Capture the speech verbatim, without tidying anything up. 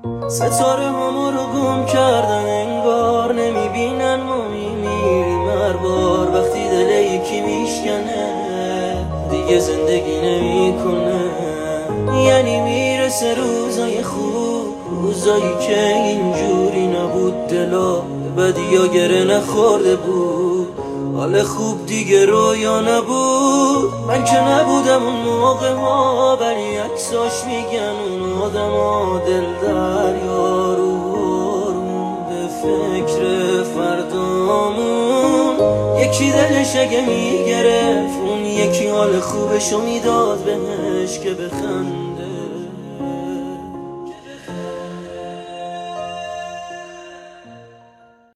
ستاره همو رو گم کردن، انگار نمیبینن ما میمیریم هر بار وقتی دل یکی میشکنه دیگه زندگی نمیکنه. یعنی میرسه روزای خوب، روزایی که اینجوری نبود، دلا بدیا گره نخورده بود، حال خوب دیگه رویا نبود. من که نبودم اون موقع ها، ولی عکساش میگن اون آدم ها دل دریا روم به فکر فردامون. یکی دلش اگه میگرفت اون یکی حال خوبشو میداد بهش که بخند